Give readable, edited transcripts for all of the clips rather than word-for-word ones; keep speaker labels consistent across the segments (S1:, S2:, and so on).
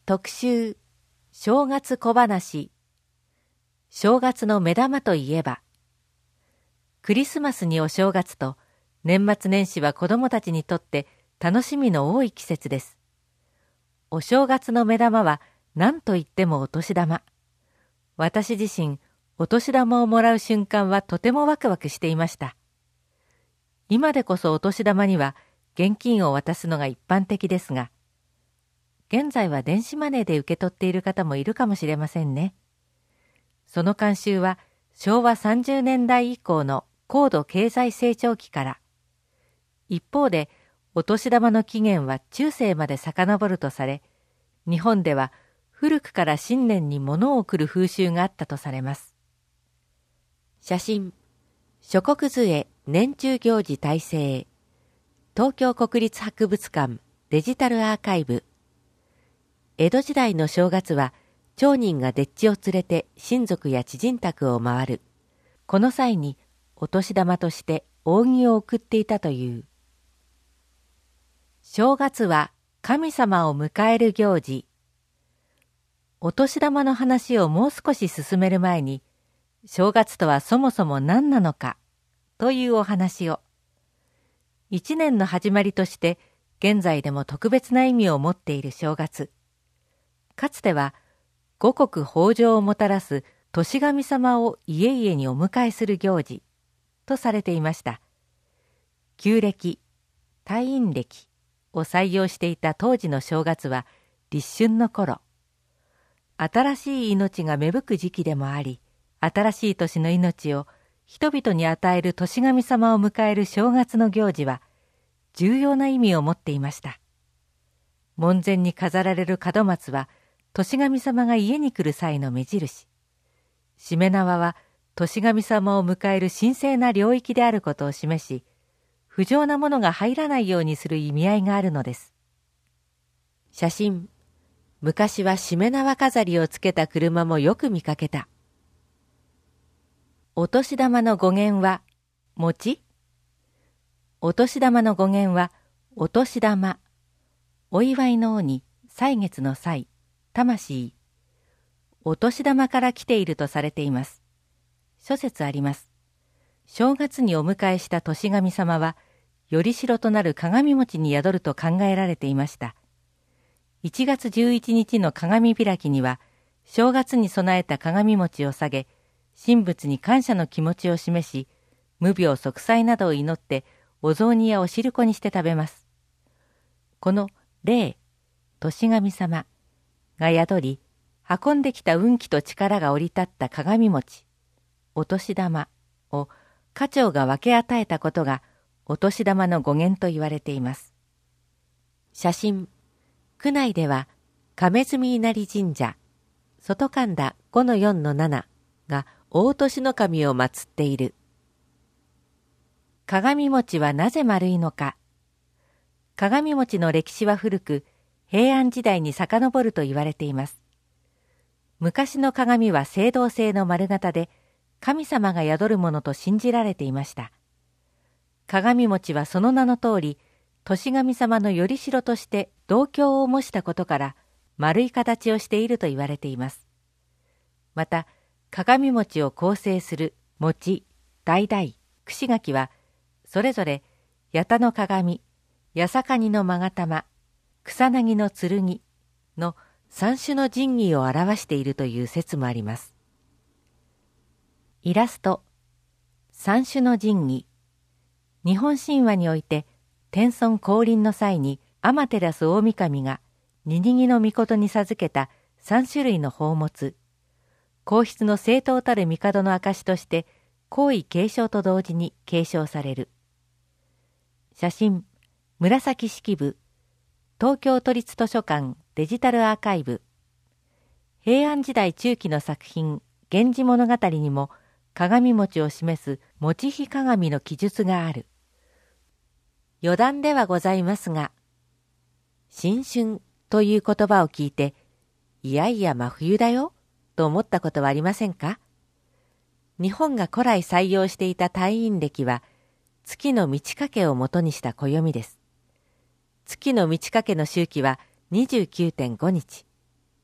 S1: 特集正月小話。正月の目玉といえば、クリスマスにお正月と年末年始は子どもたちにとって楽しみの多い季節です。お正月の目玉は何といってもお年玉。私自身、お年玉をもらう瞬間はとてもワクワクしていました。今でこそお年玉には現金を渡すのが一般的ですが、現在は電子マネーで受け取っている方もいるかもしれませんね。その慣習は昭和30年代以降の高度経済成長期から、一方でお年玉の起源は中世まで遡るとされ、日本では古くから新年に物を贈る風習があったとされます。写真、諸国図年中行事大成、東京国立博物館デジタルアーカイブ。江戸時代の正月は町人が丁稚を連れて親族や知人宅を回る。この際にお年玉として扇を送っていたという。正月は神様を迎える行事。お年玉の話をもう少し進める前に、正月とはそもそも何なのかというお話を。一年の始まりとして現在でも特別な意味を持っている正月。かつては五穀豊穣をもたらす年神様を家々にお迎えする行事とされていました。旧暦、太陰暦を採用していた当時の正月は立春の頃。新しい命が芽吹く時期でもあり、新しい年の命を人々に与える年神様を迎える正月の行事は重要な意味を持っていました。門前に飾られる門松は年神様が家に来る際の目印。しめ縄は年神様を迎える神聖な領域であることを示し、不浄なものが入らないようにする意味合いがあるのです。写真、昔はしめ縄飾りをつけた車もよく見かけた。お年玉の語源は、餅？お年玉の語源は、お年玉。お祝いのおに、歳月の歳。魂、お年玉から来ているとされています。諸説あります。正月にお迎えした年神様は、よりしろとなる鏡餅に宿ると考えられていました。1月11日の鏡開きには、正月に備えた鏡餅を下げ、神仏に感謝の気持ちを示し、無病息災などを祈って、お雑煮やお汁粉にして食べます。この霊、年神様、が宿り、運んできた運気と力が降り立った鏡餅、お年玉を家長が分け与えたことがお年玉の語源と言われています。写真、区内では亀住稲荷神社、外神田 5-4-7 が大年の神を祀っている。鏡餅はなぜ丸いのか。鏡餅の歴史は古く、平安時代に遡ると言われています。昔の鏡は青銅製の丸型で、神様が宿るものと信じられていました。鏡餅はその名の通り、年神様のよりしろとして銅鏡を模したことから、丸い形をしていると言われています。また、鏡餅を構成する餅、橙、串柿は、それぞれ、八田の鏡、八坂の勾玉、草薙の剣の三種の神器を表しているという説もあります。イラスト、三種の神器。日本神話において、天孫降臨の際に天照大神がニニギの命に授けた3種類の宝物、皇室の正統たる帝の証として皇位継承と同時に継承される。写真、紫式部、東京都立図書館デジタルアーカイブ。平安時代中期の作品源氏物語にも鏡餅を示す餅火鏡の記述がある。余談ではございますが、新春という言葉を聞いて、いやいや真冬だよと思ったことはありませんか？日本が古来採用していた太陰暦は月の満ち欠けをもとにした暦です。月の満ち欠けの周期は 29.5 日。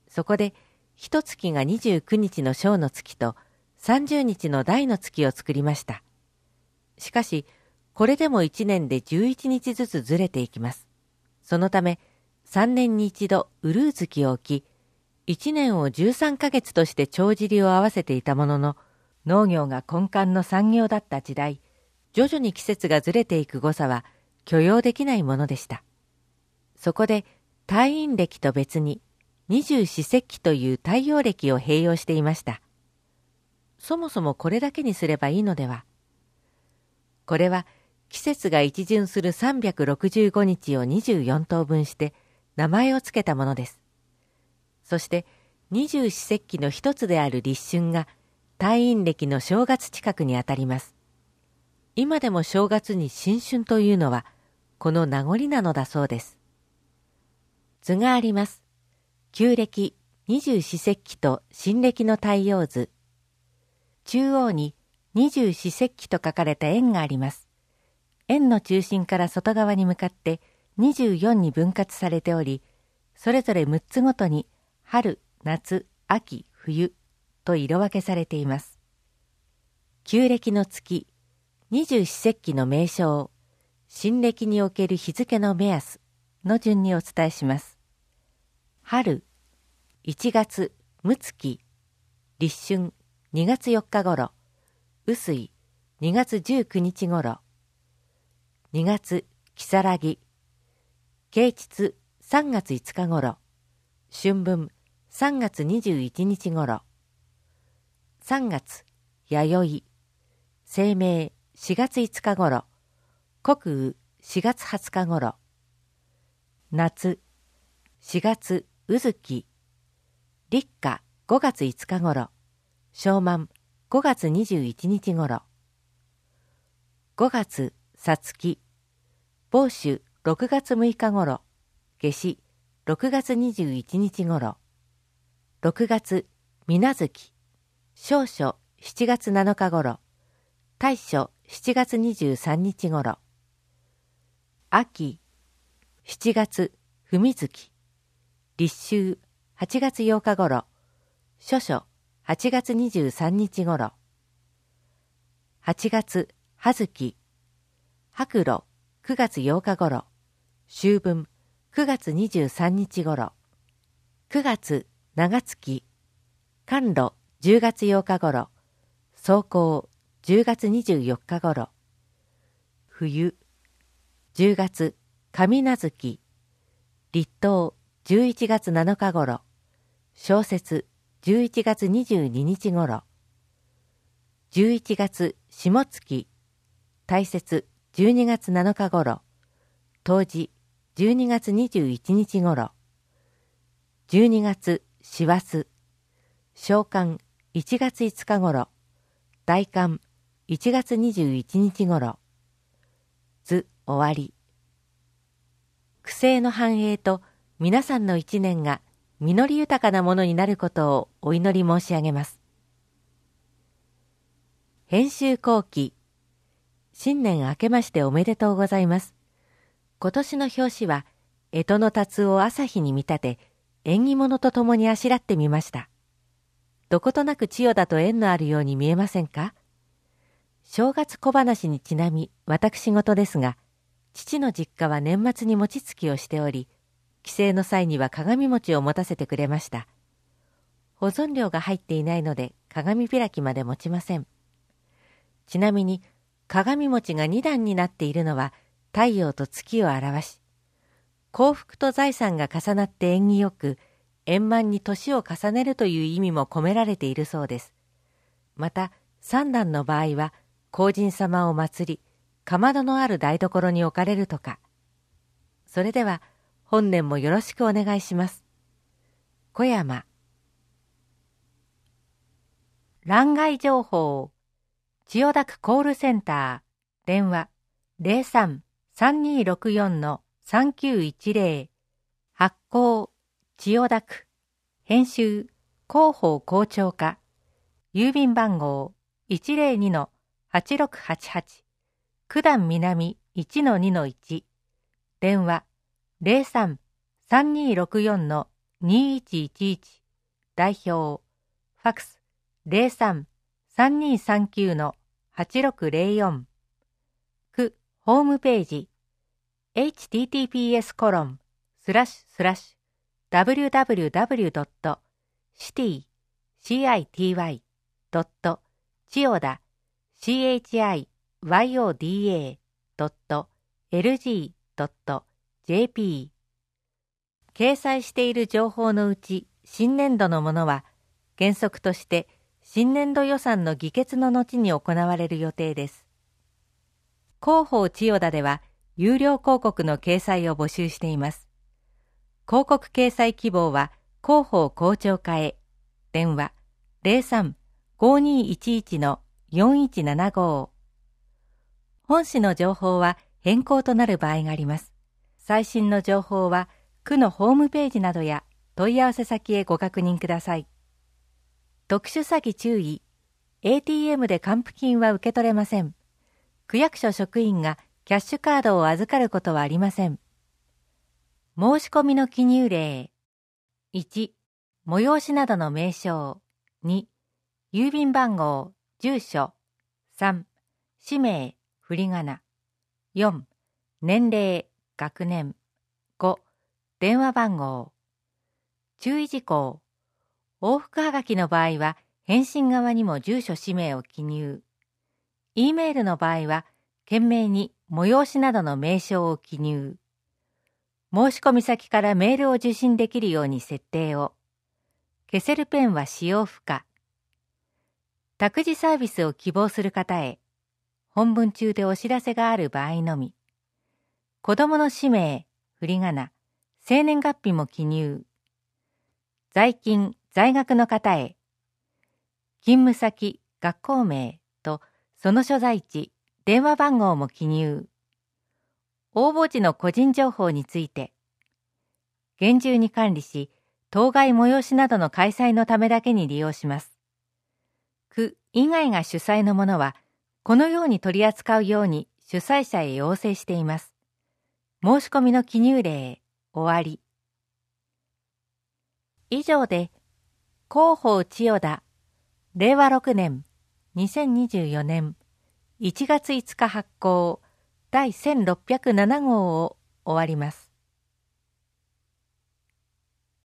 S1: そこで一月が29日の小の月と30日の大の月を作りました。しかし、これでも1年で11日ずつずれていきます。そのため、3年に一度ウルー月を置き、1年を13ヶ月として帳尻を合わせていたものの、農業が根幹の産業だった時代、徐々に季節がずれていく誤差は許容できないものでした。そこで、太陰暦と別に二十四節気という太陽暦を併用していました。そもそもこれだけにすればいいのでは。これは季節が一巡する365日を24等分して名前をつけたものです。そして二十四節気の一つである立春が太陰暦の正月近くにあたります。今でも正月に新春というのはこの名残なのだそうです。図があります。旧暦二十四節気と新暦の太陽図。中央に二十四節気と書かれた円があります。円の中心から外側に向かって24に分割されており、それぞれ6つごとに春、夏、秋、冬と色分けされています。旧暦の月、二十四節気の名称、新暦における日付の目安の順にお伝えします。春、1月、六月、立春、2月4日頃、雨水、2月19日頃、2月、如月、啓蟄、3月5日頃、春分、3月21日頃、3月、弥生、清明、4月5日頃、穀雨、4月20日頃、夏、4月、卯月、立夏、5月5日頃、小満、5月21日頃、5月、さつき、芒種、6月6日頃、夏至、6月21日頃、6月、水無月、小暑、7月7日頃、大暑、7月23日頃、秋、7月、文月、立秋、8月8日頃、初暑、8月23日頃、8月、葉月、白露、9月8日頃、秋分、9月23日頃、9月、長月、寒露、10月8日頃、霜降、10月24日頃、冬、10月、神無月、立冬、11月7日頃、小雪、11月22日頃、11月、下月、大雪、12月7日頃、冬至、12月21日頃、12月、師走、小寒、1月5日頃、大寒、1月21日頃、図終わり。苦星の繁栄と皆さんの一年が実り豊かなものになることをお祈り申し上げます。編集後期、新年明けましておめでとうございます。今年の表紙は、干支の龍を朝日に見立て、縁起物とともにあしらってみました。どことなく千代田と縁のあるように見えませんか？正月小話にちなみ、私事ですが、父の実家は年末に餅つきをしており、帰省の際には鏡餅を持たせてくれました。保存料が入っていないので鏡開きまで持ちません。ちなみに鏡餅が2段になっているのは太陽と月を表し、幸福と財産が重なって縁起よく、円満に年を重ねるという意味も込められているそうです。また3段の場合は皇神様を祀り、かまどのある台所に置かれるとか。それでは本年もよろしくお願いします。小山。欄外情報。千代田区コールセンター。電話 03-3264-3910。発行千代田区。編集広報校長課。郵便番号 102-8688。九段南 1-2-1。電話 03-3264-3910 0111代表ファクス03-3239-8604区ホームページ https://www.city.chiyoda.lg.jp 掲載している情報のうち新年度のものは原則として新年度予算の議決の後に行われる予定です。広報千代田では有料広告の掲載を募集しています。広告掲載希望は広報広聴課へ。電話03-5211-4175。本誌の情報は変更となる場合があります。最新の情報は区のホームページなどや問い合わせ先へご確認ください。特殊詐欺注意。ATM で還付金は受け取れません。区役所職員がキャッシュカードを預かることはありません。申し込みの記入例。1、催しなどの名称。2、郵便番号、住所。3、氏名、振り仮名。4、年齢、学年。5、電話番号。注意事項。往復はがきの場合は、返信側にも住所氏名を記入。E メールの場合は、懸命に催しなどの名称を記入。申し込み先からメールを受信できるように設定を。消せるペンは使用不可。託児サービスを希望する方へ。本文中でお知らせがある場合のみ。子供の氏名、振り仮名、生年月日も記入。在勤、在学の方へ。勤務先、学校名とその所在地、電話番号も記入。応募時の個人情報について。厳重に管理し、当該催しなどの開催のためだけに利用します。区以外が主催のものは、このように取り扱うように主催者へ要請しています。申し込みの記入例、終わり。以上で、広報千代田、令和6年、2024年1月5日発行第1607号を終わります。